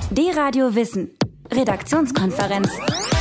D-Radio Wissen. Redaktionskonferenz.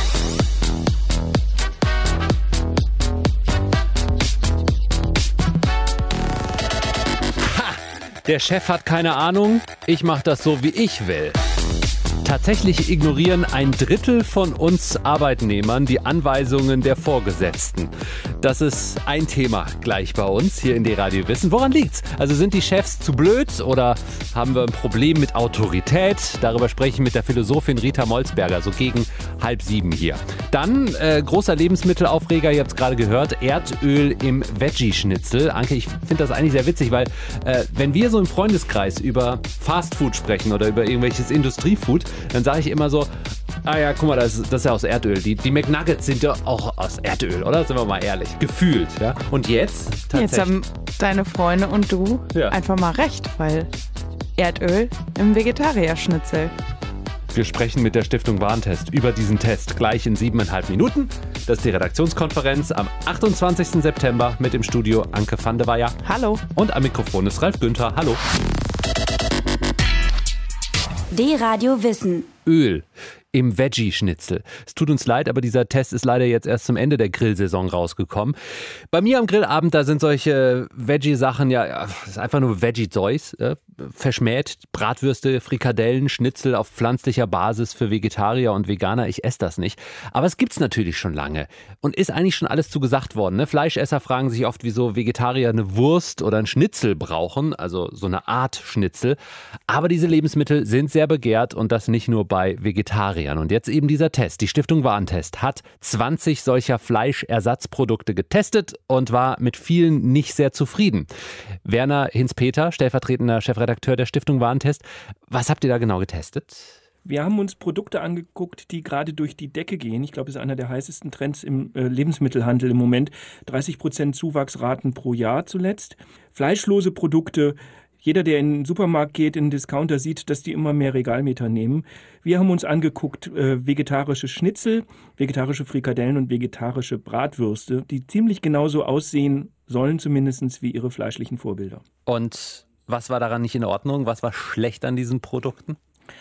Der Chef hat keine Ahnung, ich mache das so, wie ich will. Tatsächlich ignorieren 1/3 von uns Arbeitnehmern die Anweisungen der Vorgesetzten. Das ist ein Thema gleich bei uns hier in D-Radio Wissen. Woran liegt's? Also sind die Chefs zu blöd oder haben wir ein Problem mit Autorität? Darüber spreche ich mit der Philosophin Rita Molzberger, so gegen 6:30 hier. Dann großer Lebensmittelaufreger, ihr habt es gerade gehört, Erdöl im Veggie-Schnitzel. Anke, ich finde das eigentlich sehr witzig, weil wenn wir so im Freundeskreis über Fastfood sprechen oder über irgendwelches Industriefood, dann sage ich immer so, ja, guck mal, das ist ja aus Erdöl. Die McNuggets sind ja auch aus Erdöl, oder? Sind wir mal ehrlich. Gefühlt, ja. Und jetzt tatsächlich. Jetzt haben deine Freunde und du einfach mal recht, weil Erdöl im Vegetarierschnitzel. Wir sprechen mit der Stiftung Warentest über diesen Test gleich in 7,5 Minuten. Das ist die Redaktionskonferenz am 28. September mit im Studio Anke van de Weyer. Hallo. Und am Mikrofon ist Ralf Günther. Hallo. D-Radio Wissen. Öl im Veggie-Schnitzel. Es tut uns leid, aber dieser Test ist leider jetzt erst zum Ende der Grillsaison rausgekommen. Bei mir am Grillabend, da sind solche Veggie-Sachen, das ist einfach nur Veggie-Zeugs, verschmäht. Bratwürste, Frikadellen, Schnitzel auf pflanzlicher Basis für Vegetarier und Veganer. Ich esse das nicht. Aber es gibt's natürlich schon lange. Und ist eigentlich schon alles zugesagt worden. Ne? Fleischesser fragen sich oft, wieso Vegetarier eine Wurst oder ein Schnitzel brauchen. Also so eine Art Schnitzel. Aber diese Lebensmittel sind sehr begehrt und das nicht nur bei Vegetariern. Und jetzt eben dieser Test. Die Stiftung Warentest hat 20 solcher Fleischersatzprodukte getestet und war mit vielen nicht sehr zufrieden. Werner Hinz-Peter, stellvertretender Chefredakteur der Stiftung Warentest. Was habt ihr da genau getestet? Wir haben uns Produkte angeguckt, die gerade durch die Decke gehen. Ich glaube, das ist einer der heißesten Trends im Lebensmittelhandel im Moment. 30% Zuwachsraten pro Jahr zuletzt. Fleischlose Produkte. Jeder, der in den Supermarkt geht, in den Discounter, sieht, dass die immer mehr Regalmeter nehmen. Wir haben uns angeguckt, vegetarische Schnitzel, vegetarische Frikadellen und vegetarische Bratwürste, die ziemlich genauso aussehen sollen, zumindest wie ihre fleischlichen Vorbilder. Und was war daran nicht in Ordnung? Was war schlecht an diesen Produkten?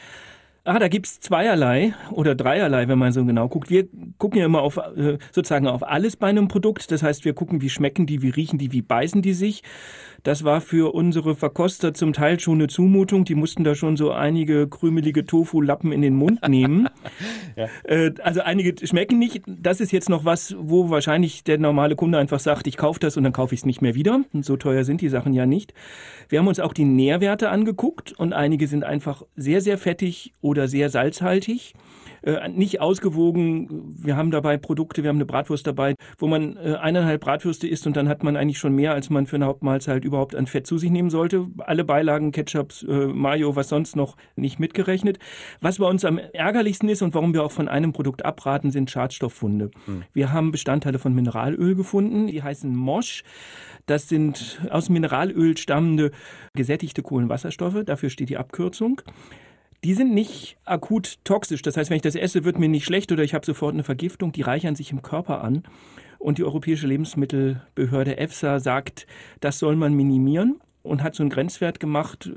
Da gibt's zweierlei oder dreierlei, wenn man so genau guckt. Wir gucken ja immer auf sozusagen auf alles bei einem Produkt. Das heißt, wir gucken, wie schmecken die, wie riechen die, wie beißen die sich. Das war für unsere Verkoster zum Teil schon eine Zumutung. Die mussten da schon so einige krümelige Tofu-Lappen in den Mund nehmen. Ja. Also einige schmecken nicht. Das ist jetzt noch was, wo wahrscheinlich der normale Kunde einfach sagt, ich kaufe das und dann kaufe ich es nicht mehr wieder. Und so teuer sind die Sachen ja nicht. Wir haben uns auch die Nährwerte angeguckt und einige sind einfach sehr, sehr fettig oder sehr salzhaltig. Nicht ausgewogen. Wir haben dabei Produkte, wir haben eine Bratwurst dabei, wo man 1,5 Bratwürste isst und dann hat man eigentlich schon mehr, als man für eine Hauptmahlzeit überhaupt an Fett zu sich nehmen sollte. Alle Beilagen, Ketchup, Mayo, was sonst noch, nicht mitgerechnet. Was bei uns am ärgerlichsten ist und warum wir auch von einem Produkt abraten, sind Schadstofffunde. Wir haben Bestandteile von Mineralöl gefunden, die heißen Mosch. Das sind aus Mineralöl stammende gesättigte Kohlenwasserstoffe, dafür steht die Abkürzung. Die sind nicht akut toxisch. Das heißt, wenn ich das esse, wird mir nicht schlecht oder ich habe sofort eine Vergiftung. Die reichern sich im Körper an. Und die Europäische Lebensmittelbehörde EFSA sagt, das soll man minimieren und hat so einen Grenzwert gemacht,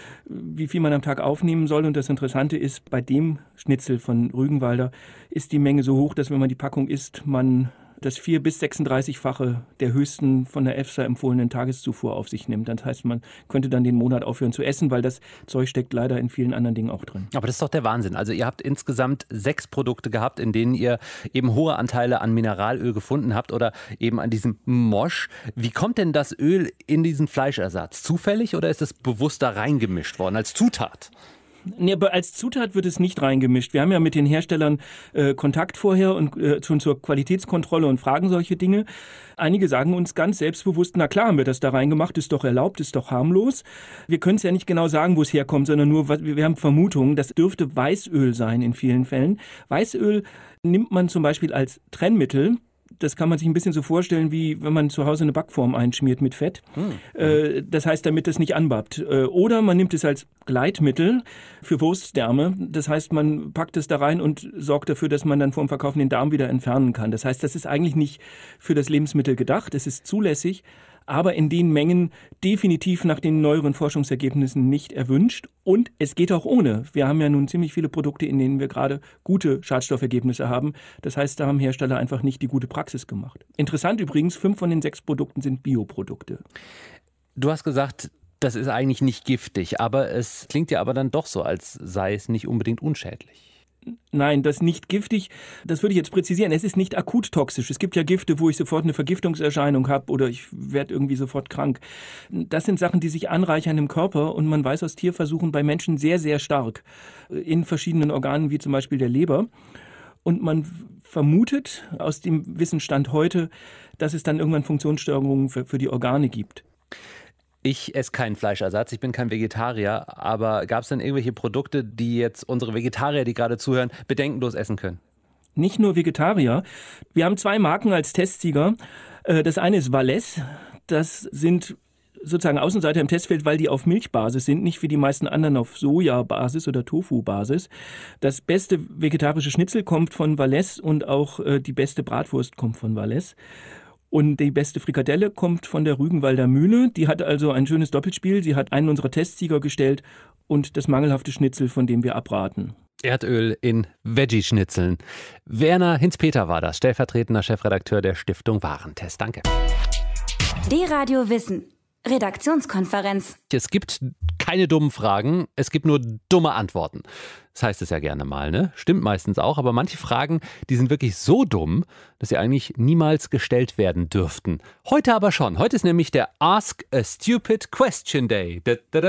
wie viel man am Tag aufnehmen soll. Und das Interessante ist, bei dem Schnitzel von Rügenwalder ist die Menge so hoch, dass wenn man die Packung isst, man das 4- bis 36-fache der höchsten von der EFSA empfohlenen Tageszufuhr auf sich nimmt. Das heißt, man könnte dann den Monat aufhören zu essen, weil das Zeug steckt leider in vielen anderen Dingen auch drin. Aber das ist doch der Wahnsinn. Also ihr habt insgesamt 6 Produkte gehabt, in denen ihr eben hohe Anteile an Mineralöl gefunden habt oder eben an diesem Mosch. Wie kommt denn das Öl in diesen Fleischersatz? Zufällig oder ist es bewusst da reingemischt worden als Zutat? Nee, aber als Zutat wird es nicht reingemischt. Wir haben ja mit den Herstellern Kontakt vorher und schon zur Qualitätskontrolle und fragen solche Dinge. Einige sagen uns ganz selbstbewusst, na klar haben wir das da reingemacht, ist doch erlaubt, ist doch harmlos. Wir können es ja nicht genau sagen, wo es herkommt, sondern nur, wir haben Vermutungen, das dürfte Weißöl sein in vielen Fällen. Weißöl nimmt man zum Beispiel als Trennmittel. Das kann man sich ein bisschen so vorstellen, wie wenn man zu Hause eine Backform einschmiert mit Fett. Das heißt, damit das nicht anbappt. Oder man nimmt es als Gleitmittel für Wurstdärme. Das heißt, man packt es da rein und sorgt dafür, dass man dann vor dem Verkaufen den Darm wieder entfernen kann. Das heißt, das ist eigentlich nicht für das Lebensmittel gedacht. Es ist zulässig. aber in den Mengen definitiv nach den neueren Forschungsergebnissen nicht erwünscht. Und es geht auch ohne. Wir haben ja nun ziemlich viele Produkte, in denen wir gerade gute Schadstoffergebnisse haben. Das heißt, da haben Hersteller einfach nicht die gute Praxis gemacht. Interessant übrigens, 5 von den 6 Produkten sind Bioprodukte. Du hast gesagt, das ist eigentlich nicht giftig, aber es klingt ja aber dann doch so, als sei es nicht unbedingt unschädlich. Nein, das nicht giftig, das würde ich jetzt präzisieren. Es ist nicht akut toxisch. Es gibt ja Gifte, wo ich sofort eine Vergiftungserscheinung habe oder ich werde irgendwie sofort krank. Das sind Sachen, die sich anreichern im Körper und man weiß aus Tierversuchen bei Menschen sehr, sehr stark in verschiedenen Organen, wie zum Beispiel der Leber. Und man vermutet aus dem Wissensstand heute, dass es dann irgendwann Funktionsstörungen für die Organe gibt. Ich esse keinen Fleischersatz, ich bin kein Vegetarier, aber gab es denn irgendwelche Produkte, die jetzt unsere Vegetarier, die gerade zuhören, bedenkenlos essen können? Nicht nur Vegetarier. Wir haben 2 Marken als Testsieger. Das eine ist Valles. Das sind sozusagen Außenseiter im Testfeld, weil die auf Milchbasis sind, nicht wie die meisten anderen auf Sojabasis oder Tofu-Basis. Das beste vegetarische Schnitzel kommt von Valles und auch die beste Bratwurst kommt von Valles. Und die beste Frikadelle kommt von der Rügenwalder Mühle. Die hat also ein schönes Doppelspiel. Sie hat einen unserer Testsieger gestellt und das mangelhafte Schnitzel, von dem wir abraten. Erdöl in Veggie-Schnitzeln. Werner Hinz-Peter war das, stellvertretender Chefredakteur der Stiftung Warentest. Danke. D-Radio Wissen. Redaktionskonferenz. Es gibt keine dummen Fragen, es gibt nur dumme Antworten. Das heißt es ja gerne mal, ne? Stimmt meistens auch, aber manche Fragen, die sind wirklich so dumm, dass sie eigentlich niemals gestellt werden dürften. Heute aber schon. Heute ist nämlich der Ask a Stupid Question Day.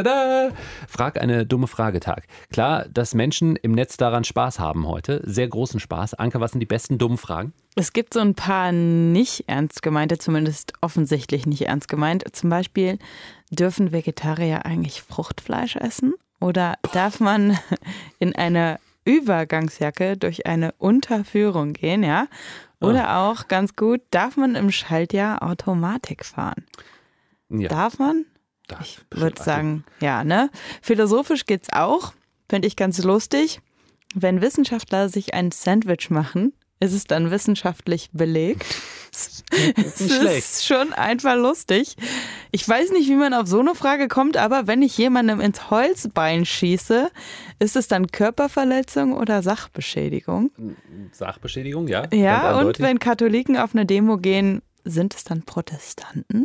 Frag eine dumme Frage-Tag. Klar, dass Menschen im Netz daran Spaß haben heute. Sehr großen Spaß. Anke, was sind die besten dummen Fragen? Es gibt so ein paar nicht ernst gemeinte, zumindest offensichtlich nicht ernst gemeint. Zum Beispiel, dürfen Vegetarier eigentlich Fruchtfleisch essen? Oder darf man in einer Übergangsjacke durch eine Unterführung gehen, ja? Oder auch, ganz gut, darf man im Schaltjahr Automatik fahren? Ja. Darf man? Ich würde sagen, ja, ne? Philosophisch geht's auch, finde ich ganz lustig. Wenn Wissenschaftler sich ein Sandwich machen, ist es dann wissenschaftlich belegt? Es ist schon einfach lustig. Ich weiß nicht, wie man auf so eine Frage kommt, aber wenn ich jemandem ins Holzbein schieße, ist es dann Körperverletzung oder Sachbeschädigung? Sachbeschädigung, ja. Ja, und wenn Katholiken auf eine Demo gehen, sind es dann Protestanten?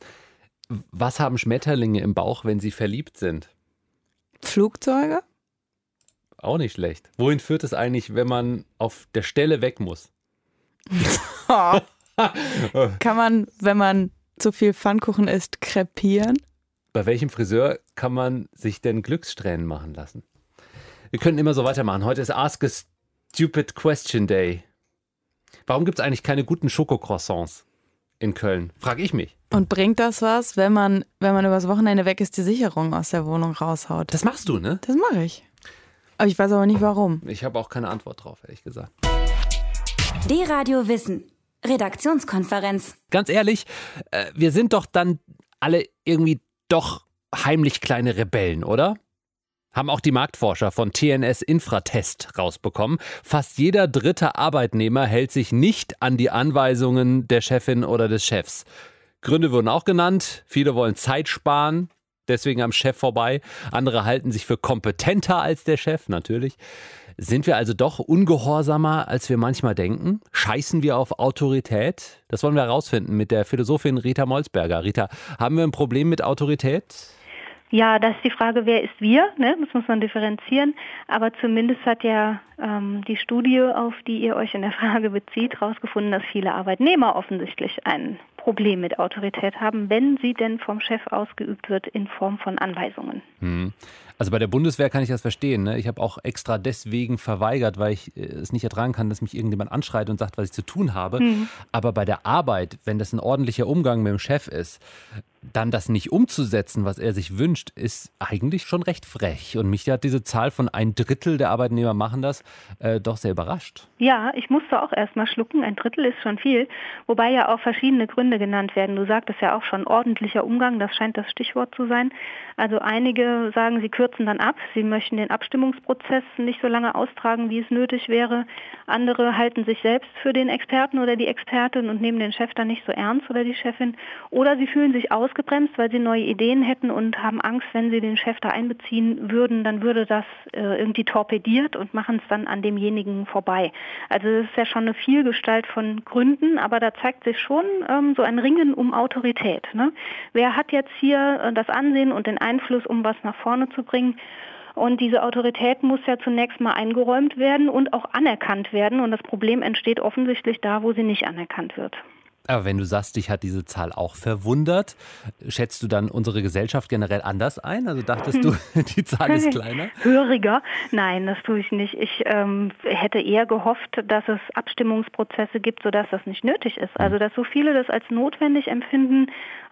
Was haben Schmetterlinge im Bauch, wenn sie verliebt sind? Flugzeuge? Auch nicht schlecht. Wohin führt es eigentlich, wenn man auf der Stelle weg muss? Kann man, wenn man zu viel Pfannkuchen isst, krepieren? Bei welchem Friseur kann man sich denn Glückssträhnen machen lassen? Wir können immer so weitermachen. Heute ist Ask a Stupid Question Day. Warum gibt es eigentlich keine guten Schokocroissants in Köln? Frage ich mich. Und bringt das was, wenn man übers Wochenende weg ist, die Sicherung aus der Wohnung raushaut? Das machst du, ne? Das mache ich. Aber ich weiß aber nicht, warum. Ich habe auch keine Antwort drauf, ehrlich gesagt. D-Radio Wissen. Redaktionskonferenz. Ganz ehrlich, wir sind doch dann alle irgendwie doch heimlich kleine Rebellen, oder? Haben auch die Marktforscher von TNS Infratest rausbekommen. Fast jeder dritte Arbeitnehmer hält sich nicht an die Anweisungen der Chefin oder des Chefs. Gründe wurden auch genannt. Viele wollen Zeit sparen, deswegen am Chef vorbei. Andere halten sich für kompetenter als der Chef, natürlich. Sind wir also doch ungehorsamer, als wir manchmal denken? Scheißen wir auf Autorität? Das wollen wir herausfinden mit der Philosophin Rita Molzberger. Rita, haben wir ein Problem mit Autorität? Ja, das ist die Frage, wer ist wir? Ne? Das muss man differenzieren. Aber zumindest hat ja die Studie, auf die ihr euch in der Frage bezieht, herausgefunden, dass viele Arbeitnehmer offensichtlich ein Problem mit Autorität haben, wenn sie denn vom Chef ausgeübt wird in Form von Anweisungen. Also bei der Bundeswehr kann ich das verstehen. Ne? Ich habe auch extra deswegen verweigert, weil ich es nicht ertragen kann, dass mich irgendjemand anschreit und sagt, was ich zu tun habe. Aber bei der Arbeit, wenn das ein ordentlicher Umgang mit dem Chef ist, dann das nicht umzusetzen, was er sich wünscht, ist eigentlich schon recht frech. Und mich hat diese Zahl von 1/3 der Arbeitnehmer machen das doch sehr überrascht. Ja, ich musste auch erst mal schlucken. 1/3 ist schon viel. Wobei ja auch verschiedene Gründe genannt werden. Du sagtest ja auch schon, ordentlicher Umgang, das scheint das Stichwort zu sein. Also einige sagen, sie kürzen kürzen dann ab. Sie möchten den Abstimmungsprozess nicht so lange austragen, wie es nötig wäre. Andere halten sich selbst für den Experten oder die Expertin und nehmen den Chef dann nicht so ernst oder die Chefin. Oder sie fühlen sich ausgebremst, weil sie neue Ideen hätten und haben Angst, wenn sie den Chef da einbeziehen würden, dann würde das irgendwie torpediert und machen es dann an demjenigen vorbei. Also das ist ja schon eine Vielgestalt von Gründen, aber da zeigt sich schon so ein Ringen um Autorität. Ne? Wer hat jetzt hier das Ansehen und den Einfluss, um was nach vorne zu bringen? Und diese Autorität muss ja zunächst mal eingeräumt werden und auch anerkannt werden. Und das Problem entsteht offensichtlich da, wo sie nicht anerkannt wird. Aber wenn du sagst, dich hat diese Zahl auch verwundert, schätzt du dann unsere Gesellschaft generell anders ein? Also dachtest du, die Zahl ist kleiner? Höriger? Nein, das tue ich nicht. Ich hätte eher gehofft, dass es Abstimmungsprozesse gibt, sodass das nicht nötig ist. Also dass so viele das als notwendig empfinden,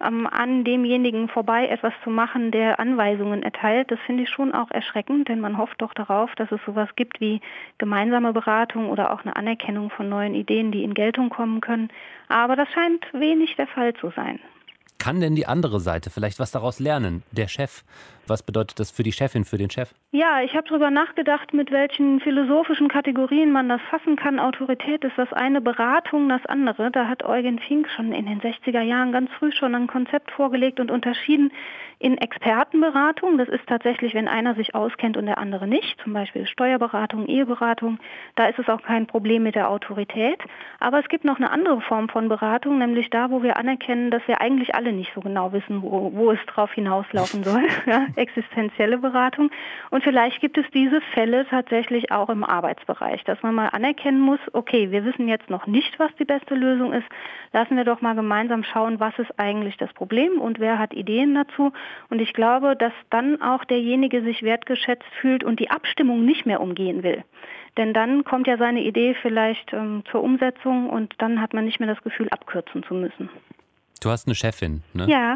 an demjenigen vorbei etwas zu machen, der Anweisungen erteilt. Das finde ich schon auch erschreckend, denn man hofft doch darauf, dass es sowas gibt wie gemeinsame Beratung oder auch eine Anerkennung von neuen Ideen, die in Geltung kommen können. Aber das scheint wenig der Fall zu sein. Kann denn die andere Seite vielleicht was daraus lernen? Der Chef. Was bedeutet das für die Chefin, für den Chef? Ja, ich habe darüber nachgedacht, mit welchen philosophischen Kategorien man das fassen kann. Autorität ist das eine, Beratung das andere. Da hat Eugen Fink schon in den 60er Jahren ganz früh schon ein Konzept vorgelegt und unterschieden in Expertenberatung. Das ist tatsächlich, wenn einer sich auskennt und der andere nicht, zum Beispiel Steuerberatung, Eheberatung. Da ist es auch kein Problem mit der Autorität. Aber es gibt noch eine andere Form von Beratung, nämlich da, wo wir anerkennen, dass wir eigentlich alle nicht so genau wissen, wo es drauf hinauslaufen soll. Ja, existenzielle Beratung. Und vielleicht gibt es diese Fälle tatsächlich auch im Arbeitsbereich, dass man mal anerkennen muss, okay, wir wissen jetzt noch nicht, was die beste Lösung ist. Lassen wir doch mal gemeinsam schauen, was ist eigentlich das Problem und wer hat Ideen dazu. Und ich glaube, dass dann auch derjenige sich wertgeschätzt fühlt und die Abstimmung nicht mehr umgehen will. Denn dann kommt ja seine Idee vielleicht zur Umsetzung und dann hat man nicht mehr das Gefühl, abkürzen zu müssen. Du hast eine Chefin, ne? Ja.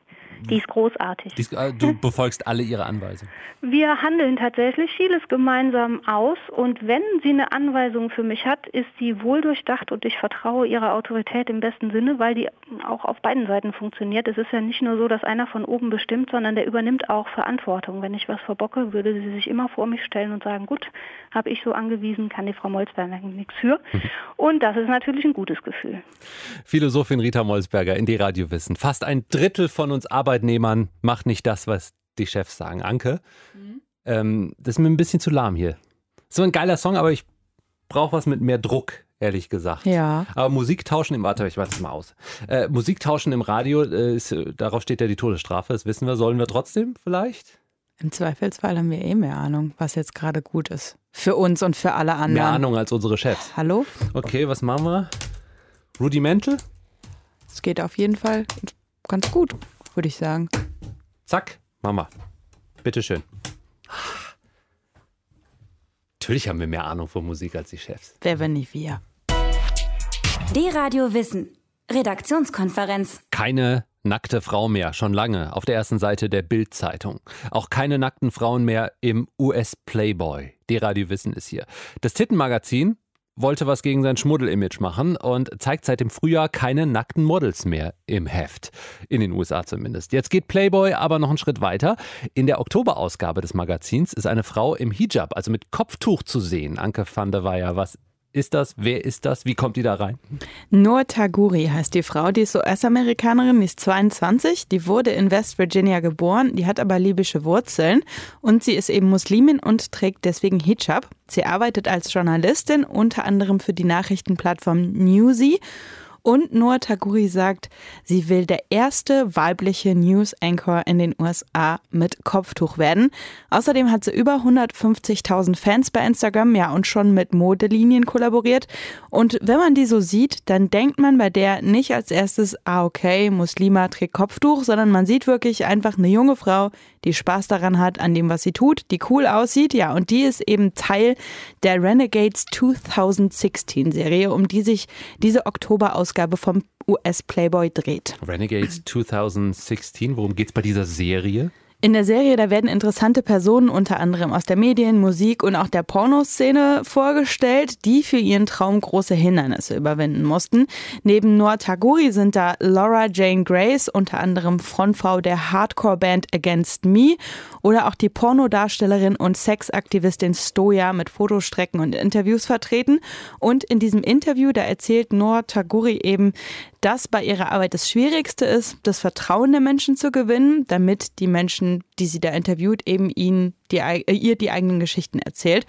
Die ist großartig. Du befolgst alle ihre Anweisungen. Wir handeln tatsächlich vieles gemeinsam aus und wenn sie eine Anweisung für mich hat, ist sie wohldurchdacht und ich vertraue ihrer Autorität im besten Sinne, weil die auch auf beiden Seiten funktioniert. Es ist ja nicht nur so, dass einer von oben bestimmt, sondern der übernimmt auch Verantwortung. Wenn ich was verbocke, würde sie sich immer vor mich stellen und sagen, gut, habe ich so angewiesen, kann die Frau Molsberger nichts für. Und das ist natürlich ein gutes Gefühl. Philosophin Rita Molsberger in die Radiowissen. Fast ein Drittel von uns Arbeitnehmern macht nicht das, was die Chefs sagen. Anke, das ist mir ein bisschen zu lahm hier. So ein geiler Song, aber ich brauche was mit mehr Druck, ehrlich gesagt. Ja. Aber Musik tauschen im Warte, ich mach das mal aus. Musik tauschen im Radio, darauf steht ja die Todesstrafe, das wissen wir. Sollen wir trotzdem vielleicht? Im Zweifelsfall haben wir eh mehr Ahnung, was jetzt gerade gut ist. Für uns und für alle anderen. Mehr Ahnung als unsere Chefs. Hallo? Okay, was machen wir? Rudimental? Es geht auf jeden Fall ganz gut, würde ich sagen. Zack, Mama. Bitteschön. Natürlich haben wir mehr Ahnung von Musik als die Chefs. Wer, wenn nicht wir? D-Radio Wissen. Redaktionskonferenz. Keine nackte Frau mehr, schon lange, auf der ersten Seite der Bild-Zeitung. Auch keine nackten Frauen mehr im US-Playboy. D-Radio Wissen ist hier. Das Tittenmagazin wollte was gegen sein Schmuddel-Image machen und zeigt seit dem Frühjahr keine nackten Models mehr im Heft. In den USA zumindest. Jetzt geht Playboy aber noch einen Schritt weiter. In der Oktoberausgabe des Magazins ist eine Frau im Hijab, also mit Kopftuch zu sehen. Anke van der Weyer, was ist das? Wer ist das? Wie kommt die da rein? Noor Taguri heißt die Frau, die ist US-Amerikanerin, die ist 22, die wurde in West Virginia geboren, die hat aber libysche Wurzeln und sie ist eben Muslimin und trägt deswegen Hijab. Sie arbeitet als Journalistin, unter anderem für die Nachrichtenplattform Newsy. Und Noor Taguri sagt, sie will der erste weibliche News-Anchor in den USA mit Kopftuch werden. Außerdem hat sie über 150.000 Fans bei Instagram, ja, und schon mit Modelinien kollaboriert. Und wenn man die so sieht, dann denkt man bei der nicht als erstes, okay, Muslima trägt Kopftuch, sondern man sieht wirklich einfach eine junge Frau, die Spaß daran hat, an dem, was sie tut, die cool aussieht, ja, und die ist eben Teil der Renegades 2016-Serie, um die sich diese Oktoberausgabe vom US-Playboy dreht. Renegades 2016, worum geht's bei dieser Serie? In der Serie, da werden interessante Personen unter anderem aus der Medien-, Musik- und auch der Pornoszene vorgestellt, die für ihren Traum große Hindernisse überwinden mussten. Neben Noor Tagouri sind da Laura Jane Grace, unter anderem Frontfrau der Hardcore-Band Against Me, oder auch die Pornodarstellerin und Sexaktivistin Stoja mit Fotostrecken und Interviews vertreten. Und in diesem Interview, da erzählt Noor Tagouri eben, dass bei ihrer Arbeit das Schwierigste ist, das Vertrauen der Menschen zu gewinnen, damit die Menschen, die sie da interviewt, eben ihr die eigenen Geschichten erzählt.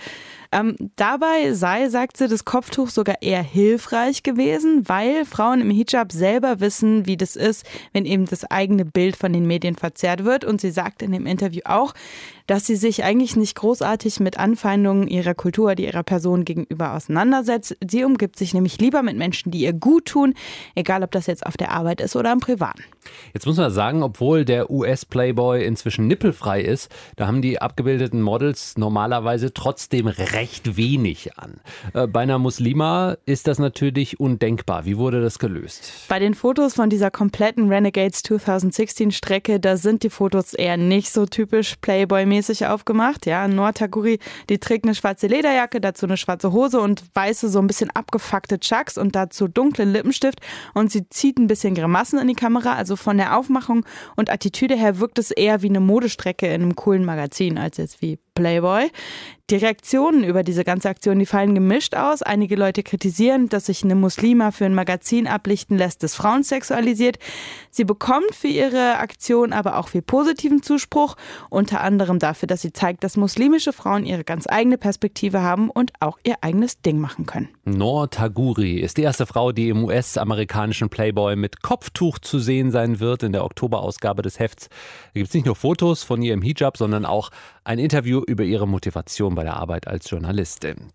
Dabei sei, sagt sie, das Kopftuch sogar eher hilfreich gewesen, weil Frauen im Hijab selber wissen, wie das ist, wenn eben das eigene Bild von den Medien verzerrt wird. Und sie sagt in dem Interview auch, dass sie sich eigentlich nicht großartig mit Anfeindungen ihrer Kultur oder ihrer Person gegenüber auseinandersetzt. Sie umgibt sich nämlich lieber mit Menschen, die ihr gut tun, egal ob das jetzt auf der Arbeit ist oder im Privaten. Jetzt muss man sagen, obwohl der US-Playboy inzwischen nippelfrei ist, da haben die abgebildeten Models normalerweise trotzdem recht wenig an. Bei einer Muslima ist das natürlich undenkbar. Wie wurde das gelöst? Bei den Fotos von dieser kompletten Renegades 2016-Strecke, da sind die Fotos eher nicht so typisch Playboy-mäßig aufgemacht. Ja, Noor Tagouri, die trägt eine schwarze Lederjacke, dazu eine schwarze Hose und weiße, so ein bisschen abgefuckte Chucks und dazu dunklen Lippenstift. Und sie zieht ein bisschen Grimassen in die Kamera. Also von der Aufmachung und Attitüde her wirkt es eher wie eine Modestrecke in einem coolen Magazin als jetzt wie Playboy. Die Reaktionen über diese ganze Aktion, die fallen gemischt aus. Einige Leute kritisieren, dass sich eine Muslima für ein Magazin ablichten lässt, das Frauen sexualisiert. Sie bekommt für ihre Aktion aber auch viel positiven Zuspruch, unter anderem dafür, dass sie zeigt, dass muslimische Frauen ihre ganz eigene Perspektive haben und auch ihr eigenes Ding machen können. Noor Tagouri ist die erste Frau, die im US-amerikanischen Playboy mit Kopftuch zu sehen sein wird in der Oktoberausgabe des Hefts. Da gibt es nicht nur Fotos von ihr im Hijab, sondern auch ein Interview über ihre Motivation bei der Arbeit als Journalistin.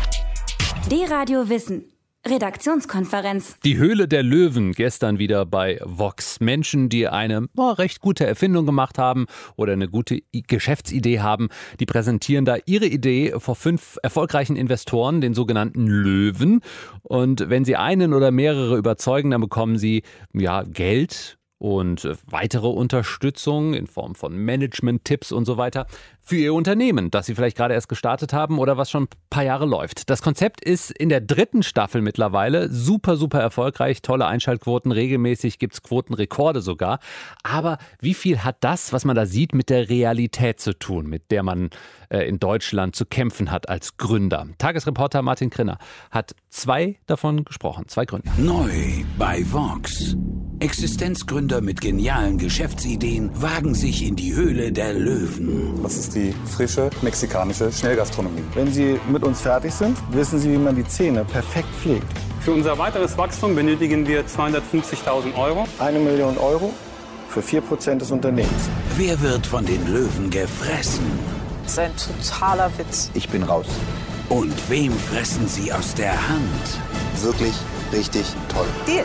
D-Radio Wissen. Redaktionskonferenz. Die Höhle der Löwen gestern wieder bei Vox. Menschen, die eine recht gute Erfindung gemacht haben oder eine gute Geschäftsidee haben, die präsentieren da ihre Idee vor 5 erfolgreichen Investoren, den sogenannten Löwen. Und wenn sie einen oder mehrere überzeugen, dann bekommen sie Geld und weitere Unterstützung in Form von Management-Tipps und so weiter für ihr Unternehmen, das sie vielleicht gerade erst gestartet haben oder was schon ein paar Jahre läuft. Das Konzept ist in der 3. Staffel mittlerweile super, super erfolgreich, tolle Einschaltquoten, regelmäßig gibt es Quotenrekorde sogar. Aber wie viel hat das, was man da sieht, mit der Realität zu tun, mit der man in Deutschland zu kämpfen hat als Gründer? Tagesreporter Martin Krinner hat 2 davon gesprochen, 2 Gründer. Neu bei Vox. Existenzgründer mit genialen Geschäftsideen wagen sich in die Höhle der Löwen. Das ist die frische mexikanische Schnellgastronomie. Wenn Sie mit uns fertig sind, wissen Sie, wie man die Zähne perfekt pflegt. Für unser weiteres Wachstum benötigen wir 250.000 €. 1 Million € für 4% des Unternehmens. Wer wird von den Löwen gefressen? Das ist ein totaler Witz. Ich bin raus. Und wem fressen sie aus der Hand? Wirklich richtig toll. Deal.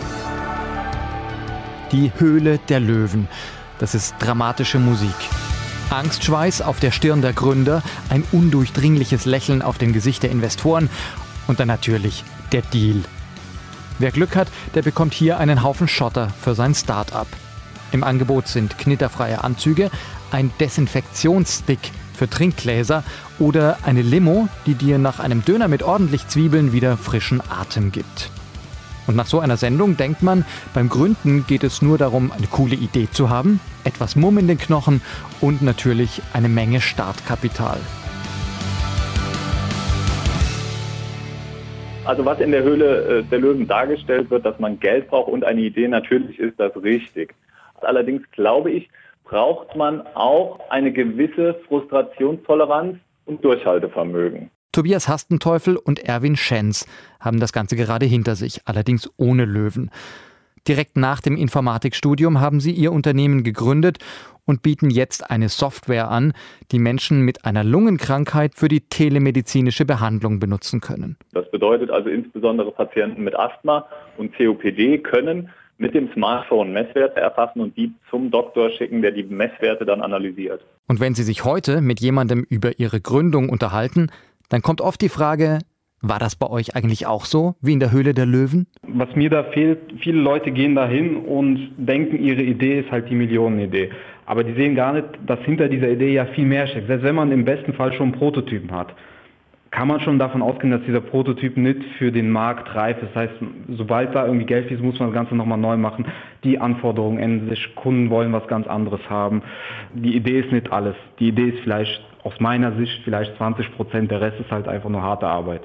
Die Höhle der Löwen. Das ist dramatische Musik. Angstschweiß auf der Stirn der Gründer, ein undurchdringliches Lächeln auf dem Gesicht der Investoren und dann natürlich der Deal. Wer Glück hat, der bekommt hier einen Haufen Schotter für sein Start-up. Im Angebot sind knitterfreie Anzüge, ein Desinfektionsstick für Trinkgläser oder eine Limo, die dir nach einem Döner mit ordentlich Zwiebeln wieder frischen Atem gibt. Und nach so einer Sendung denkt man, beim Gründen geht es nur darum, eine coole Idee zu haben, etwas Mumm in den Knochen und natürlich eine Menge Startkapital. Also was in der Höhle der Löwen dargestellt wird, dass man Geld braucht und eine Idee, natürlich ist das richtig. Allerdings glaube ich, braucht man auch eine gewisse Frustrationstoleranz und Durchhaltevermögen. Tobias Hastenteufel und Erwin Schenz haben das Ganze gerade hinter sich, allerdings ohne Löwen. Direkt nach dem Informatikstudium haben sie ihr Unternehmen gegründet und bieten jetzt eine Software an, die Menschen mit einer Lungenkrankheit für die telemedizinische Behandlung benutzen können. Das bedeutet also insbesondere Patienten mit Asthma und COPD können mit dem Smartphone Messwerte erfassen und die zum Doktor schicken, der die Messwerte dann analysiert. Und wenn Sie sich heute mit jemandem über Ihre Gründung unterhalten, dann kommt oft die Frage, war das bei euch eigentlich auch so, wie in der Höhle der Löwen? Was mir da fehlt, viele Leute gehen dahin und denken, ihre Idee ist halt die Millionenidee. Aber die sehen gar nicht, dass hinter dieser Idee ja viel mehr steckt. Selbst wenn man im besten Fall schon einen Prototypen hat, kann man schon davon ausgehen, dass dieser Prototyp nicht für den Markt reif ist. Das heißt, sobald da irgendwie Geld fließt, muss man das Ganze nochmal neu machen. Die Anforderungen ändern sich, Kunden wollen was ganz anderes haben. Die Idee ist nicht alles. Die Idee ist vielleicht aus meiner Sicht vielleicht 20%, der Rest ist halt einfach nur harte Arbeit.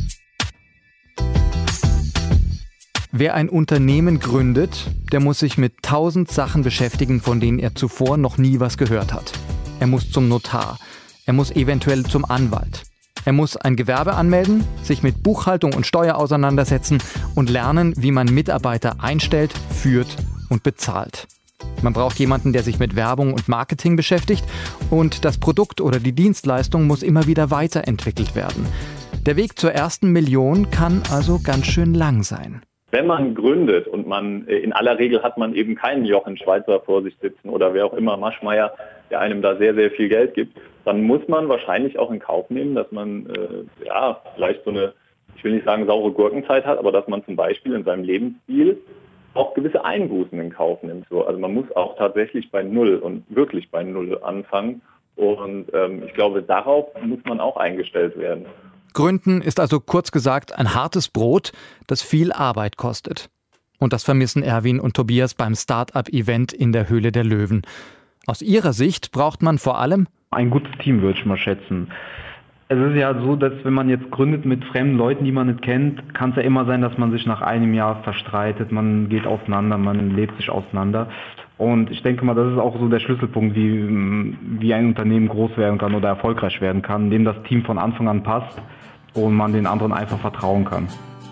Wer ein Unternehmen gründet, der muss sich mit 1000 Sachen beschäftigen, von denen er zuvor noch nie was gehört hat. Er muss zum Notar. Er muss eventuell zum Anwalt. Er muss ein Gewerbe anmelden, sich mit Buchhaltung und Steuer auseinandersetzen und lernen, wie man Mitarbeiter einstellt, führt und bezahlt. Man braucht jemanden, der sich mit Werbung und Marketing beschäftigt und das Produkt oder die Dienstleistung muss immer wieder weiterentwickelt werden. Der Weg zur ersten Million kann also ganz schön lang sein. Wenn man gründet und man in aller Regel hat man eben keinen Jochen Schweizer vor sich sitzen oder wer auch immer, Maschmeyer, der einem da sehr, sehr viel Geld gibt, dann muss man wahrscheinlich auch in Kauf nehmen, dass man vielleicht so eine, ich will nicht sagen saure Gurkenzeit hat, aber dass man zum Beispiel in seinem Lebensstil auch gewisse Einbußen in Kauf nimmt. Also man muss auch tatsächlich bei Null und wirklich bei Null anfangen und ich glaube, darauf muss man auch eingestellt werden. Gründen ist also kurz gesagt ein hartes Brot, das viel Arbeit kostet. Und das vermissen Erwin und Tobias beim Start-up-Event in der Höhle der Löwen. Aus ihrer Sicht braucht man vor allem ein gutes Team, würde ich mal schätzen. Es ist ja so, dass wenn man jetzt gründet mit fremden Leuten, die man nicht kennt, kann es ja immer sein, dass man sich nach einem Jahr verstreitet, man geht auseinander, man lebt sich auseinander. Und ich denke mal, das ist auch so der Schlüsselpunkt, wie ein Unternehmen groß werden kann oder erfolgreich werden kann, indem das Team von Anfang an passt und man den anderen einfach vertrauen kann.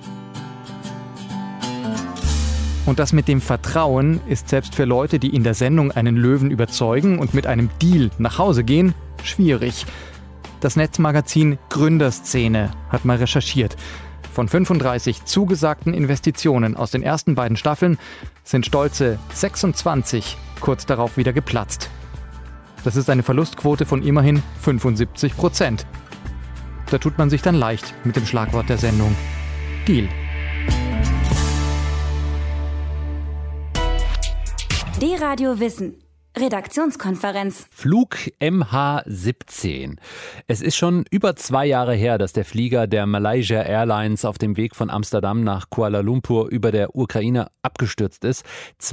Und das mit dem Vertrauen ist selbst für Leute, die in der Sendung einen Löwen überzeugen und mit einem Deal nach Hause gehen, schwierig. Das Netzmagazin Gründerszene hat mal recherchiert. Von 35 zugesagten Investitionen aus den ersten beiden Staffeln sind stolze 26 kurz darauf wieder geplatzt. Das ist eine Verlustquote von immerhin 75%. Da tut man sich dann leicht mit dem Schlagwort der Sendung: Deal. D-Radio Wissen. Redaktionskonferenz. Flug MH17. Es ist schon über 2 Jahre her, dass der Flieger der Malaysia Airlines auf dem Weg von Amsterdam nach Kuala Lumpur über der Ukraine abgestürzt ist.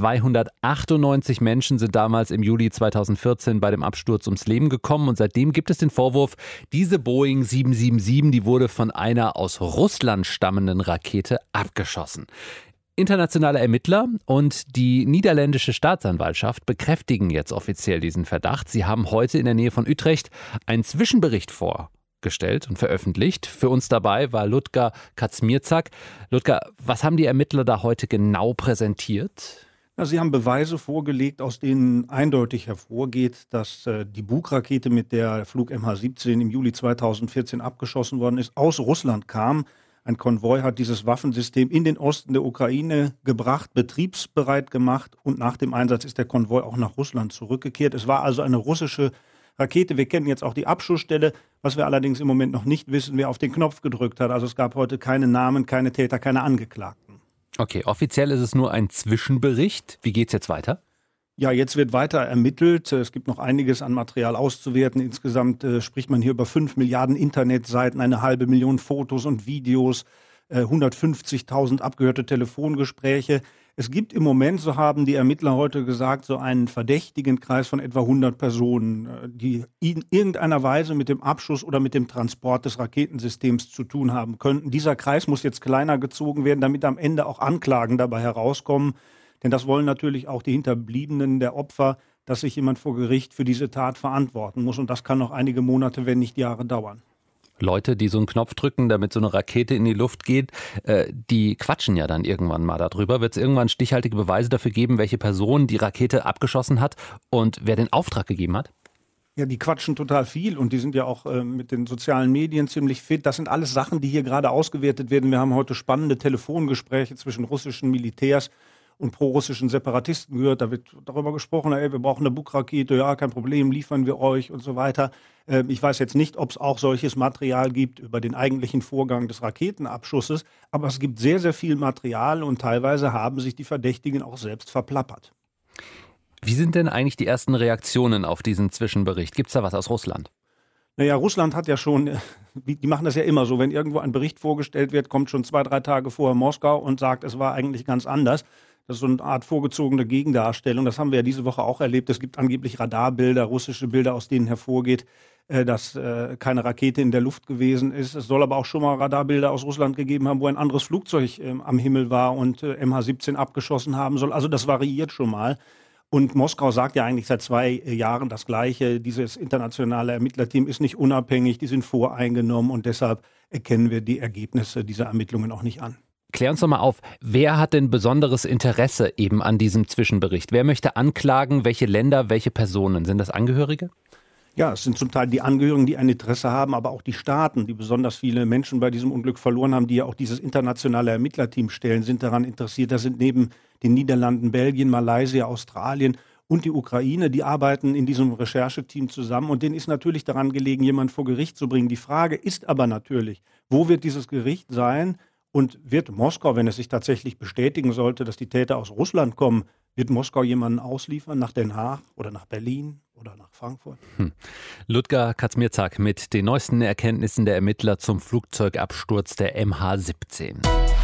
298 Menschen sind damals im Juli 2014 bei dem Absturz ums Leben gekommen und seitdem gibt es den Vorwurf, diese Boeing 777, die wurde von einer aus Russland stammenden Rakete abgeschossen. Internationale Ermittler und die niederländische Staatsanwaltschaft bekräftigen jetzt offiziell diesen Verdacht. Sie haben heute in der Nähe von Utrecht einen Zwischenbericht vorgestellt und veröffentlicht. Für uns dabei war Ludger Kazmierczak. Ludger, was haben die Ermittler da heute genau präsentiert? Sie haben Beweise vorgelegt, aus denen eindeutig hervorgeht, dass die Bugrakete, mit der Flug MH17 im Juli 2014 abgeschossen worden ist, aus Russland kam. Ein Konvoi hat dieses Waffensystem in den Osten der Ukraine gebracht, betriebsbereit gemacht und nach dem Einsatz ist der Konvoi auch nach Russland zurückgekehrt. Es war also eine russische Rakete. Wir kennen jetzt auch die Abschussstelle, was wir allerdings im Moment noch nicht wissen, wer auf den Knopf gedrückt hat. Also es gab heute keine Namen, keine Täter, keine Angeklagten. Okay, offiziell ist es nur ein Zwischenbericht. Wie geht's jetzt weiter? Ja, jetzt wird weiter ermittelt. Es gibt noch einiges an Material auszuwerten. Insgesamt spricht man hier über 5 Milliarden Internetseiten, 1,5 Million Fotos und Videos, 150.000 abgehörte Telefongespräche. Es gibt im Moment, so haben die Ermittler heute gesagt, so einen verdächtigen Kreis von etwa 100 Personen, die in irgendeiner Weise mit dem Abschuss oder mit dem Transport des Raketensystems zu tun haben könnten. Dieser Kreis muss jetzt kleiner gezogen werden, damit am Ende auch Anklagen dabei herauskommen. Denn das wollen natürlich auch die Hinterbliebenen der Opfer, dass sich jemand vor Gericht für diese Tat verantworten muss. Und das kann noch einige Monate, wenn nicht Jahre dauern. Leute, die so einen Knopf drücken, damit so eine Rakete in die Luft geht, die quatschen ja dann irgendwann mal darüber. Wird es irgendwann stichhaltige Beweise dafür geben, welche Person die Rakete abgeschossen hat und wer den Auftrag gegeben hat? Ja, die quatschen total viel und die sind ja auch mit den sozialen Medien ziemlich fit. Das sind alles Sachen, die hier gerade ausgewertet werden. Wir haben heute spannende Telefongespräche zwischen russischen Militärs und pro-russischen Separatisten gehört. Da wird darüber gesprochen, ey, wir brauchen eine Bugrakete, ja, kein Problem, liefern wir euch und so weiter. Ich weiß jetzt nicht, ob es auch solches Material gibt über den eigentlichen Vorgang des Raketenabschusses, aber es gibt sehr, sehr viel Material und teilweise haben sich die Verdächtigen auch selbst verplappert. Wie sind denn eigentlich die ersten Reaktionen auf diesen Zwischenbericht? Gibt es da was aus Russland? Naja, Russland hat ja schon, die machen das ja immer so, wenn irgendwo ein Bericht vorgestellt wird, kommt schon 2-3 Tage vorher Moskau und sagt, es war eigentlich ganz anders. Das ist so eine Art vorgezogene Gegendarstellung. Das haben wir ja diese Woche auch erlebt. Es gibt angeblich Radarbilder, russische Bilder, aus denen hervorgeht, dass keine Rakete in der Luft gewesen ist. Es soll aber auch schon mal Radarbilder aus Russland gegeben haben, wo ein anderes Flugzeug am Himmel war und MH17 abgeschossen haben soll. Also das variiert schon mal. Und Moskau sagt ja eigentlich seit 2 Jahren das Gleiche. Dieses internationale Ermittlerteam ist nicht unabhängig, die sind voreingenommen und deshalb erkennen wir die Ergebnisse dieser Ermittlungen auch nicht an. Klär uns doch mal auf, wer hat denn besonderes Interesse eben an diesem Zwischenbericht? Wer möchte anklagen, welche Länder, welche Personen? Sind das Angehörige? Ja, es sind zum Teil die Angehörigen, die ein Interesse haben, aber auch die Staaten, die besonders viele Menschen bei diesem Unglück verloren haben, die ja auch dieses internationale Ermittlerteam stellen, sind daran interessiert. Das sind neben den Niederlanden, Belgien, Malaysia, Australien und die Ukraine, die arbeiten in diesem Rechercheteam zusammen und denen ist natürlich daran gelegen, jemanden vor Gericht zu bringen. Die Frage ist aber natürlich, wo wird dieses Gericht sein? Und wird Moskau, wenn es sich tatsächlich bestätigen sollte, dass die Täter aus Russland kommen, wird Moskau jemanden ausliefern nach Den Haag oder nach Berlin oder nach Frankfurt? Ludger Kazmierzak mit den neuesten Erkenntnissen der Ermittler zum Flugzeugabsturz der MH17.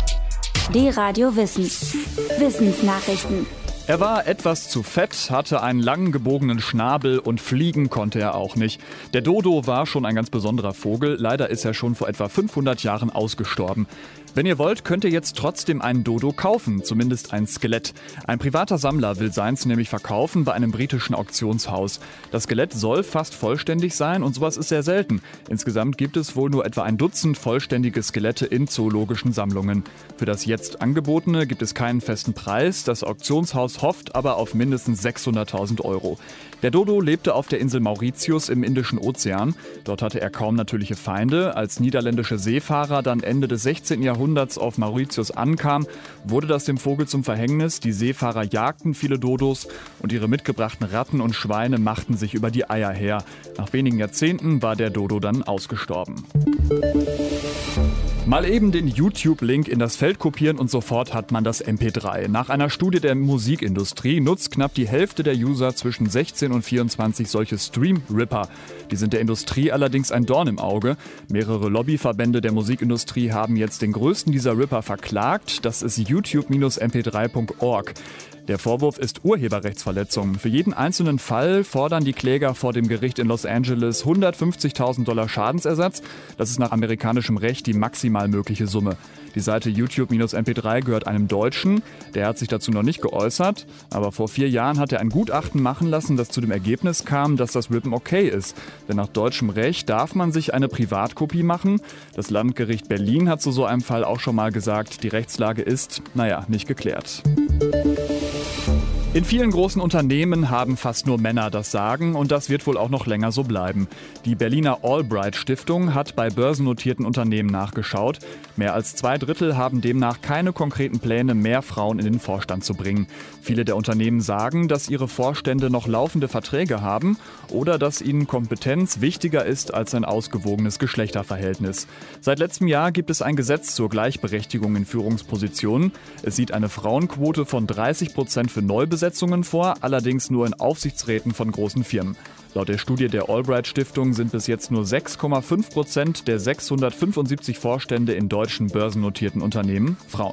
D-Radio Wissen. Wissensnachrichten. Er war etwas zu fett, hatte einen langen gebogenen Schnabel und fliegen konnte er auch nicht. Der Dodo war schon ein ganz besonderer Vogel, leider ist er schon vor etwa 500 Jahren ausgestorben. Wenn ihr wollt, könnt ihr jetzt trotzdem einen Dodo kaufen, zumindest ein Skelett. Ein privater Sammler will seins nämlich verkaufen bei einem britischen Auktionshaus. Das Skelett soll fast vollständig sein und sowas ist sehr selten. Insgesamt gibt es wohl nur etwa ein Dutzend vollständige Skelette in zoologischen Sammlungen. Für das jetzt angebotene gibt es keinen festen Preis, das Auktionshaus hofft aber auf mindestens 600.000 €. Der Dodo lebte auf der Insel Mauritius im Indischen Ozean. Dort hatte er kaum natürliche Feinde. Als niederländische Seefahrer dann Ende des 16. Jahrhunderts auf Mauritius ankam, wurde das dem Vogel zum Verhängnis. Die Seefahrer jagten viele Dodos und ihre mitgebrachten Ratten und Schweine machten sich über die Eier her. Nach wenigen Jahrzehnten war der Dodo dann ausgestorben. Mal eben den YouTube-Link in das Feld kopieren und sofort hat man das MP3. Nach einer Studie der Musikindustrie nutzt knapp die Hälfte der User zwischen 16 und 24 solche Stream-Ripper. Die sind der Industrie allerdings ein Dorn im Auge. Mehrere Lobbyverbände der Musikindustrie haben jetzt den größten dieser Ripper verklagt. Das ist youtube-mp3.org. Der Vorwurf ist Urheberrechtsverletzung. Für jeden einzelnen Fall fordern die Kläger vor dem Gericht in Los Angeles $150.000 Schadensersatz. Das ist nach amerikanischem Recht die maximal mögliche Summe. Die Seite YouTube-mp3 gehört einem Deutschen. Der hat sich dazu noch nicht geäußert. Aber vor 4 Jahren hat er ein Gutachten machen lassen, das zu dem Ergebnis kam, dass das Rippen okay ist. Denn nach deutschem Recht darf man sich eine Privatkopie machen. Das Landgericht Berlin hat zu so einem Fall auch schon mal gesagt, die Rechtslage ist, nicht geklärt. In vielen großen Unternehmen haben fast nur Männer das Sagen und das wird wohl auch noch länger so bleiben. Die Berliner Albright Stiftung hat bei börsennotierten Unternehmen nachgeschaut. Mehr als 2/3 haben demnach keine konkreten Pläne, mehr Frauen in den Vorstand zu bringen. Viele der Unternehmen sagen, dass ihre Vorstände noch laufende Verträge haben oder dass ihnen Kompetenz wichtiger ist als ein ausgewogenes Geschlechterverhältnis. Seit letztem Jahr gibt es ein Gesetz zur Gleichberechtigung in Führungspositionen. Es sieht eine Frauenquote von 30% für Neubesetzungen vor, allerdings nur in Aufsichtsräten von großen Firmen. Laut der Studie der Albright Stiftung sind bis jetzt nur 6,5% der 675 Vorstände in deutschen börsennotierten Unternehmen Frauen.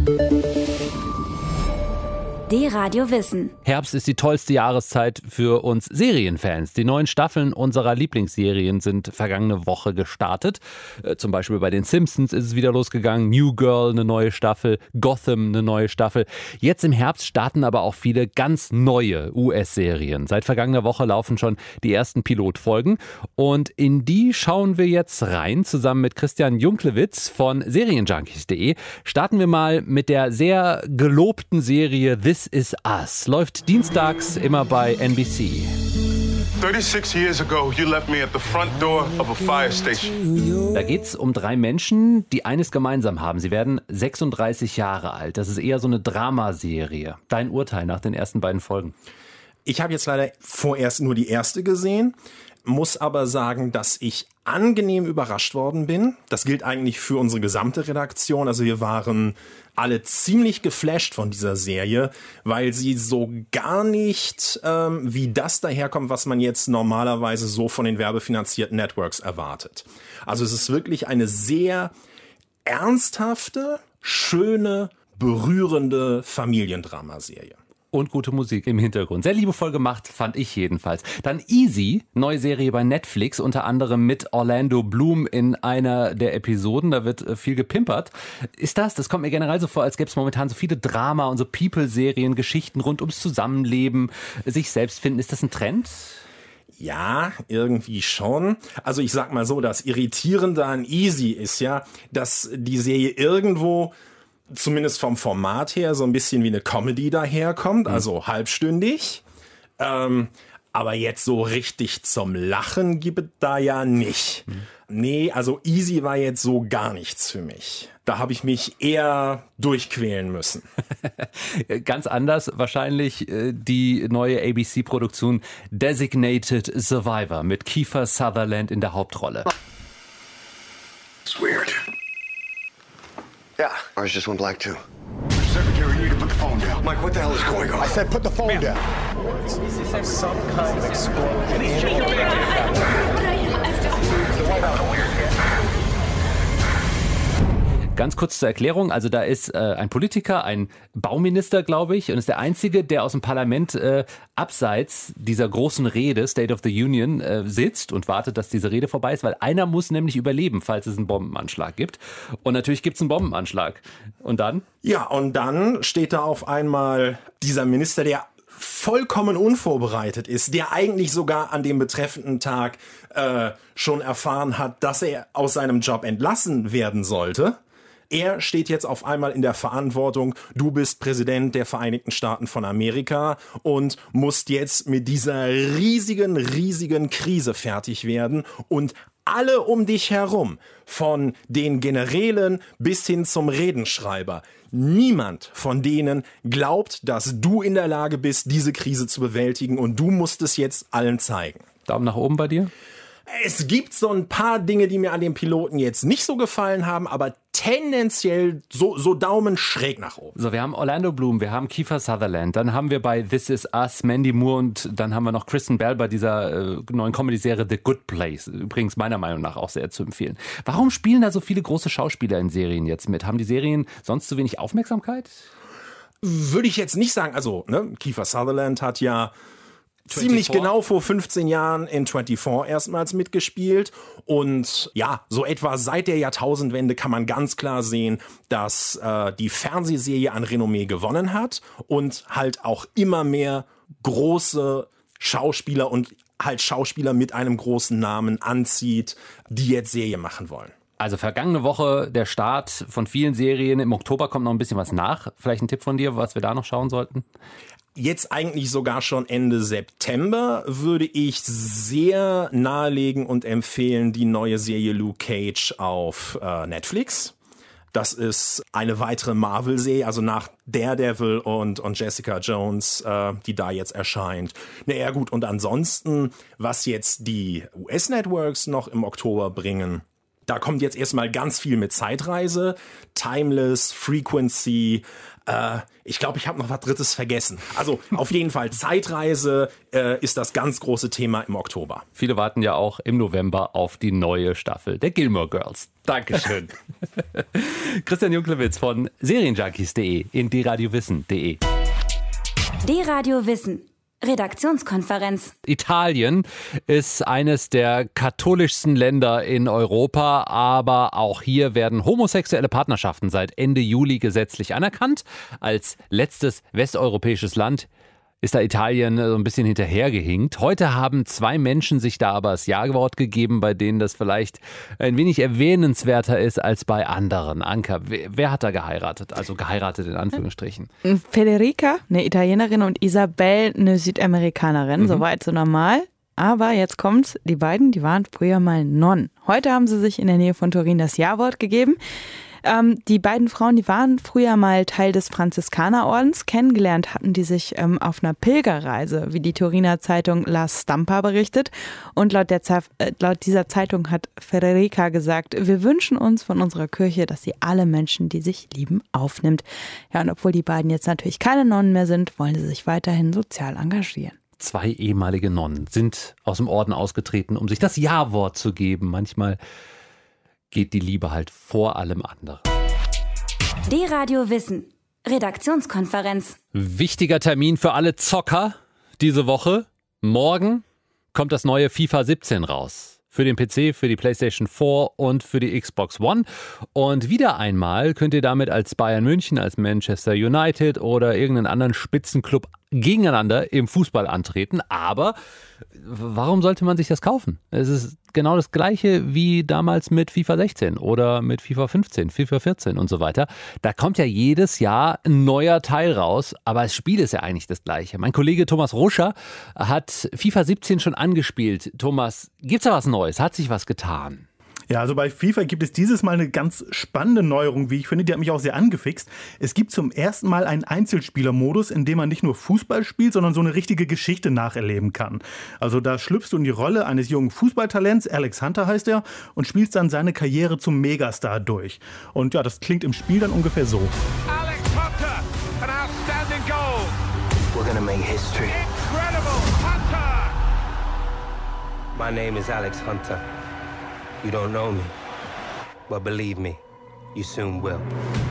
D-Radio Wissen. Herbst ist die tollste Jahreszeit für uns Serienfans. Die neuen Staffeln unserer Lieblingsserien sind vergangene Woche gestartet. Zum Beispiel bei den Simpsons ist es wieder losgegangen. New Girl, eine neue Staffel. Gotham, eine neue Staffel. Jetzt im Herbst starten aber auch viele ganz neue US-Serien. Seit vergangener Woche laufen schon die ersten Pilotfolgen. Und in die schauen wir jetzt rein. Zusammen mit Christian Junklewitz von Serienjunkies.de starten wir mal mit der sehr gelobten Serie This Is Us. Läuft dienstags immer bei NBC. 36 years ago, you left me at the front door of a fire station. Da geht's um 3 Menschen, die eines gemeinsam haben. Sie werden 36 Jahre alt. Das ist eher so eine Dramaserie. Dein Urteil nach den ersten beiden Folgen? Ich habe jetzt leider vorerst nur die erste gesehen. muss aber sagen, dass ich angenehm überrascht worden bin. Das gilt eigentlich für unsere gesamte Redaktion. Also wir waren alle ziemlich geflasht von dieser Serie, weil sie so gar nicht wie das daherkommt, was man jetzt normalerweise so von den werbefinanzierten Networks erwartet. Also es ist wirklich eine sehr ernsthafte, schöne, berührende Familiendramaserie. Und gute Musik im Hintergrund. Sehr liebevoll gemacht, fand ich jedenfalls. Dann Easy, neue Serie bei Netflix, unter anderem mit Orlando Bloom in einer der Episoden. Da wird viel gepimpert. Das kommt mir generell so vor, als gäbe es momentan so viele Drama- und so People-Serien, Geschichten rund ums Zusammenleben, sich selbst finden. Ist das ein Trend? Ja, irgendwie schon. Also ich sag mal so, das Irritierende an Easy ist ja, dass die Serie irgendwo zumindest vom Format her so ein bisschen wie eine Comedy daherkommt, also halbstündig. Aber jetzt so richtig zum Lachen gibt es da ja nicht. Nee, also Easy war jetzt so gar nichts für mich. Da habe ich mich eher durchquälen müssen. Ganz anders wahrscheinlich die neue ABC-Produktion Designated Survivor mit Kiefer Sutherland in der Hauptrolle. It's weird. Yeah, ours just went black too. Secretary, you need to put the phone down. Mike, what the hell is going on? I said put the phone down. Some kind of explosion in Ganz kurz zur Erklärung, also da ist ein Politiker, ein Bauminister, glaube ich, und ist der Einzige, der aus dem Parlament abseits dieser großen Rede, State of the Union, sitzt und wartet, dass diese Rede vorbei ist, weil einer muss nämlich überleben, falls es einen Bombenanschlag gibt. Und natürlich gibt es einen Bombenanschlag. Und dann? Ja, und dann steht da auf einmal dieser Minister, der vollkommen unvorbereitet ist, der eigentlich sogar an dem betreffenden Tag schon erfahren hat, dass er aus seinem Job entlassen werden sollte. Er steht jetzt auf einmal in der Verantwortung, du bist Präsident der Vereinigten Staaten von Amerika und musst jetzt mit dieser riesigen Krise fertig werden und alle um dich herum, von den Generälen bis hin zum Redenschreiber, niemand von denen glaubt, dass du in der Lage bist, diese Krise zu bewältigen und du musst es jetzt allen zeigen. Daumen nach oben bei dir? Es gibt so ein paar Dinge, die mir an dem Piloten jetzt nicht so gefallen haben, aber tendenziell so Daumen schräg nach oben. So, wir haben Orlando Bloom, wir haben Kiefer Sutherland, dann haben wir bei This Is Us Mandy Moore und dann haben wir noch Kristen Bell bei dieser neuen Comedy-Serie The Good Place. Übrigens meiner Meinung nach auch sehr zu empfehlen. Warum spielen da so viele große Schauspieler in Serien jetzt mit? Haben die Serien sonst zu wenig Aufmerksamkeit? Würde ich jetzt nicht sagen. Also, Kiefer Sutherland hat ja 24? Ziemlich genau vor 15 Jahren in 24 erstmals mitgespielt und ja, so etwa seit der Jahrtausendwende kann man ganz klar sehen, dass die Fernsehserie an Renommee gewonnen hat und halt auch immer mehr große Schauspieler und halt Schauspieler mit einem großen Namen anzieht, die jetzt Serie machen wollen. Also vergangene Woche der Start von vielen Serien, im Oktober kommt noch ein bisschen was nach. Vielleicht ein Tipp von dir, was wir da noch schauen sollten? Jetzt eigentlich sogar schon Ende September würde ich sehr nahelegen und empfehlen die neue Serie Luke Cage auf Netflix. Das ist eine weitere Marvel-Serie, also nach Daredevil und Jessica Jones, die da jetzt erscheint. Naja gut, und ansonsten, was jetzt die US-Networks noch im Oktober bringen, da kommt jetzt erstmal ganz viel mit Zeitreise, Timeless, Frequency. Ich glaube, ich habe noch was Drittes vergessen. Also auf jeden Fall Zeitreise ist das ganz große Thema im Oktober. Viele warten ja auch im November auf die neue Staffel der Gilmore Girls. Dankeschön. Christian Junklewitz von Serienjunkies.de in dradiowissen.de. D-Radio Wissen. Redaktionskonferenz. Italien ist eines der katholischsten Länder in Europa, aber auch hier werden homosexuelle Partnerschaften seit Ende Juli gesetzlich anerkannt. Als letztes westeuropäisches Land ist da Italien so ein bisschen hinterhergehinkt. Heute haben 2 Menschen sich da aber das Ja-Wort gegeben, bei denen das vielleicht ein wenig erwähnenswerter ist als bei anderen. Anka, wer hat da geheiratet? Also geheiratet in Anführungsstrichen. Federica, eine Italienerin, und Isabel, eine Südamerikanerin. Soweit so normal. Aber jetzt kommt's, die beiden, die waren früher mal Nonnen. Heute haben sie sich in der Nähe von Turin das Ja-Wort gegeben. Die beiden Frauen, die waren früher mal Teil des Franziskanerordens. Kennengelernt hatten die sich auf einer Pilgerreise, wie die Turiner Zeitung La Stampa berichtet. Und laut dieser Zeitung hat Federica gesagt, wir wünschen uns von unserer Kirche, dass sie alle Menschen, die sich lieben, aufnimmt. Ja, und obwohl die beiden jetzt natürlich keine Nonnen mehr sind, wollen sie sich weiterhin sozial engagieren. 2 ehemalige Nonnen sind aus dem Orden ausgetreten, um sich das Ja-Wort zu geben. Manchmal geht die Liebe halt vor allem anderen. D-Radio Wissen. Redaktionskonferenz. Wichtiger Termin für alle Zocker diese Woche. Morgen kommt das neue FIFA 17 raus. Für den PC, für die PlayStation 4 und für die Xbox One. Und wieder einmal könnt ihr damit als Bayern München, als Manchester United oder irgendeinen anderen Spitzenclub gegeneinander im Fußball antreten. Aber warum sollte man sich das kaufen? Es ist genau das Gleiche wie damals mit FIFA 16 oder mit FIFA 15, FIFA 14 und so weiter. Da kommt ja jedes Jahr ein neuer Teil raus, aber das Spiel ist ja eigentlich das Gleiche. Mein Kollege Thomas Ruscher hat FIFA 17 schon angespielt. Thomas, gibt's da was Neues? Hat sich was getan? Ja, also bei FIFA gibt es dieses Mal eine ganz spannende Neuerung, wie ich finde, die hat mich auch sehr angefixt. Es gibt zum ersten Mal einen Einzelspielermodus, in dem man nicht nur Fußball spielt, sondern so eine richtige Geschichte nacherleben kann. Also da schlüpfst du in die Rolle eines jungen Fußballtalents, Alex Hunter heißt er, und spielst dann seine Karriere zum Megastar durch. Und ja, das klingt im Spiel dann ungefähr so. Alex Hunter, an outstanding goal. We're gonna make history. Incredible, Hunter! My name is Alex Hunter. You don't know me, but believe me, you soon will.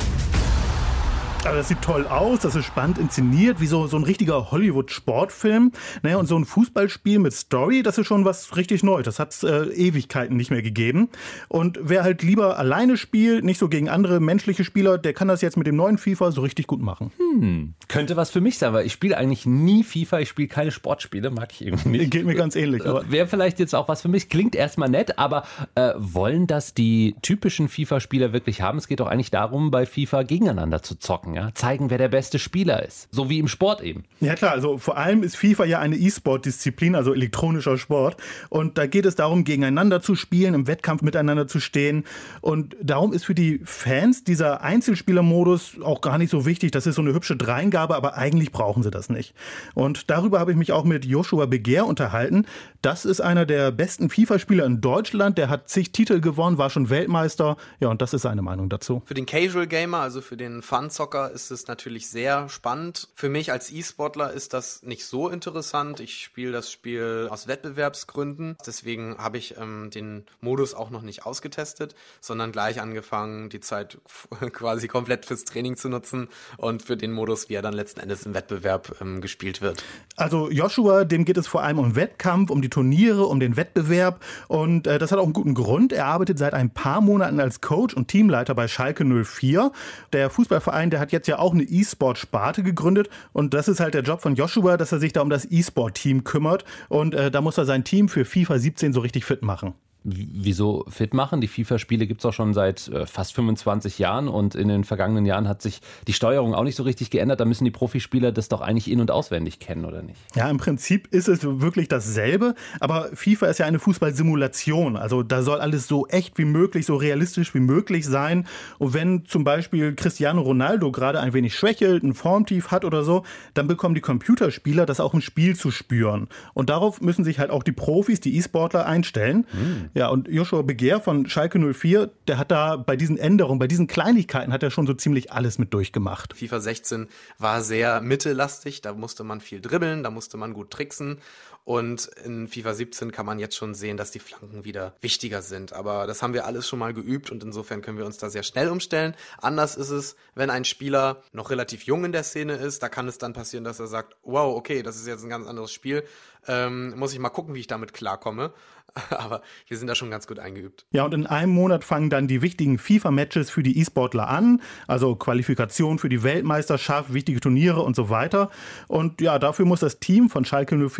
Also das sieht toll aus, das ist spannend inszeniert, wie so ein richtiger Hollywood-Sportfilm. Naja, und so ein Fußballspiel mit Story, das ist schon was richtig Neues. Das hat es Ewigkeiten nicht mehr gegeben. Und wer halt lieber alleine spielt, nicht so gegen andere menschliche Spieler, der kann das jetzt mit dem neuen FIFA so richtig gut machen. Könnte was für mich sein, weil ich spiele eigentlich nie FIFA, ich spiele keine Sportspiele, mag ich irgendwie nicht. Geht mir ganz ähnlich. Wäre vielleicht jetzt auch was für mich, klingt erstmal nett, aber wollen das die typischen FIFA-Spieler wirklich haben? Es geht doch eigentlich darum, bei FIFA gegeneinander zu zocken. Ja? Zeigen, wer der beste Spieler ist. So wie im Sport eben. Ja klar, also vor allem ist FIFA ja eine E-Sport-Disziplin, also elektronischer Sport. Und da geht es darum, gegeneinander zu spielen, im Wettkampf miteinander zu stehen. Und darum ist für die Fans dieser Einzelspielermodus auch gar nicht so wichtig. Das ist so eine hübsche Dreingabe, aber eigentlich brauchen sie das nicht. Und darüber habe ich mich auch mit Joshua Begehr unterhalten. Das ist einer der besten FIFA-Spieler in Deutschland. Der hat zig Titel gewonnen, war schon Weltmeister. Ja, und das ist seine Meinung dazu. Für den Casual Gamer, also für den Fun-Zocker, ist es natürlich sehr spannend. Für mich als E-Sportler ist das nicht so interessant. Ich spiele das Spiel aus Wettbewerbsgründen. Deswegen habe ich den Modus auch noch nicht ausgetestet, sondern gleich angefangen, die Zeit quasi komplett fürs Training zu nutzen und für den Modus, wie er dann letzten Endes im Wettbewerb gespielt wird. Also Joshua, dem geht es vor allem um Wettkampf, um die Turniere, um den Wettbewerb. Und das hat auch einen guten Grund. Er arbeitet seit ein paar Monaten als Coach und Teamleiter bei Schalke 04. Der Fußballverein, der hat jetzt ja auch eine E-Sport-Sparte gegründet. Und das ist halt der Job von Joshua, dass er sich da um das E-Sport-Team kümmert. Und da muss er sein Team für FIFA 17 so richtig fit machen. Wieso fit machen? Die FIFA-Spiele gibt es auch schon seit fast 25 Jahren und in den vergangenen Jahren hat sich die Steuerung auch nicht so richtig geändert. Da müssen die Profispieler das doch eigentlich in- und auswendig kennen, oder nicht? Ja, im Prinzip ist es wirklich dasselbe, aber FIFA ist ja eine Fußballsimulation. Also da soll alles so echt wie möglich, so realistisch wie möglich sein. Und wenn zum Beispiel Cristiano Ronaldo gerade ein wenig schwächelt, ein Formtief hat oder so, dann bekommen die Computerspieler das auch im Spiel zu spüren. Und darauf müssen sich halt auch die Profis, die E-Sportler einstellen. Ja, und Joshua Begehr von Schalke 04, der hat da bei diesen Änderungen, bei diesen Kleinigkeiten hat er schon so ziemlich alles mit durchgemacht. FIFA 16 war sehr mittellastig, da musste man viel dribbeln, da musste man gut tricksen. Und in FIFA 17 kann man jetzt schon sehen, dass die Flanken wieder wichtiger sind. Aber das haben wir alles schon mal geübt und insofern können wir uns da sehr schnell umstellen. Anders ist es, wenn ein Spieler noch relativ jung in der Szene ist. Da kann es dann passieren, dass er sagt, wow, okay, das ist jetzt ein ganz anderes Spiel. Muss ich mal gucken, wie ich damit klarkomme. Aber wir sind da schon ganz gut eingeübt. Ja, und in einem Monat fangen dann die wichtigen FIFA-Matches für die E-Sportler an. Also Qualifikation für die Weltmeisterschaft, wichtige Turniere und so weiter. Und ja, dafür muss das Team von Schalke 04 jetzt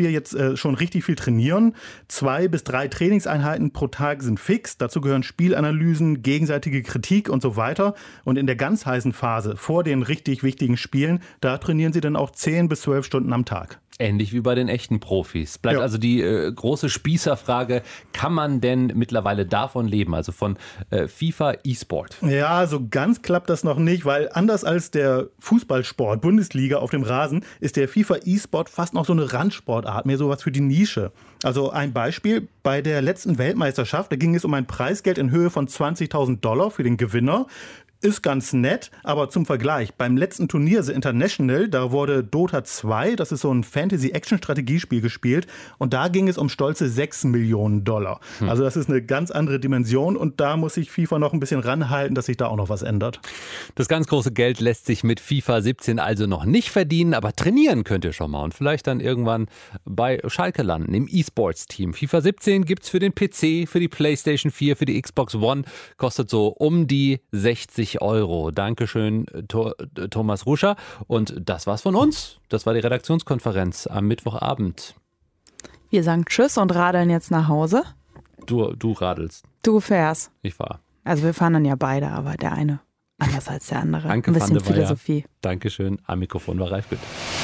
schon richtig viel trainieren. 2 bis 3 Trainingseinheiten pro Tag sind fix. Dazu gehören Spielanalysen, gegenseitige Kritik und so weiter. Und in der ganz heißen Phase, vor den richtig wichtigen Spielen, da trainieren sie dann auch 10 bis 12 Stunden am Tag. Ähnlich wie bei den echten Profis. Bleibt also die große Spießerfrage, kann man denn mittlerweile davon leben, also von FIFA E-Sport? Ja, so ganz klappt das noch nicht, weil anders als der Fußballsport, Bundesliga auf dem Rasen, ist der FIFA E-Sport fast noch so eine Randsportart, mehr sowas für die Nische. Also ein Beispiel, bei der letzten Weltmeisterschaft, da ging es um ein Preisgeld in Höhe von $20.000 für den Gewinner. Ist ganz nett, aber zum Vergleich, beim letzten Turnier The International, da wurde Dota 2, das ist so ein Fantasy-Action-Strategiespiel gespielt und da ging es um stolze $6 Millionen. Also das ist eine ganz andere Dimension und da muss sich FIFA noch ein bisschen ranhalten, dass sich da auch noch was ändert. Das ganz große Geld lässt sich mit FIFA 17 also noch nicht verdienen, aber trainieren könnt ihr schon mal und vielleicht dann irgendwann bei Schalke landen, im E-Sports-Team. FIFA 17 gibt's für den PC, für die PlayStation 4, für die Xbox One, kostet so um die 60 €. Dankeschön, Thomas Ruscher. Und das war's von uns. Das war die Redaktionskonferenz am Mittwochabend. Wir sagen Tschüss und radeln jetzt nach Hause. Du radelst. Du fährst. Ich fahre. Also wir fahren dann ja beide, aber der eine anders als der andere. Danke, ein bisschen Philosophie. Dankeschön. Am Mikrofon war Ralf Gütt.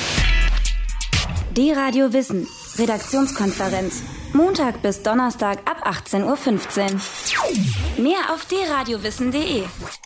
D-Radio Wissen. Redaktionskonferenz. Montag bis Donnerstag ab 18:15 Uhr. Mehr auf drradiowissen.de.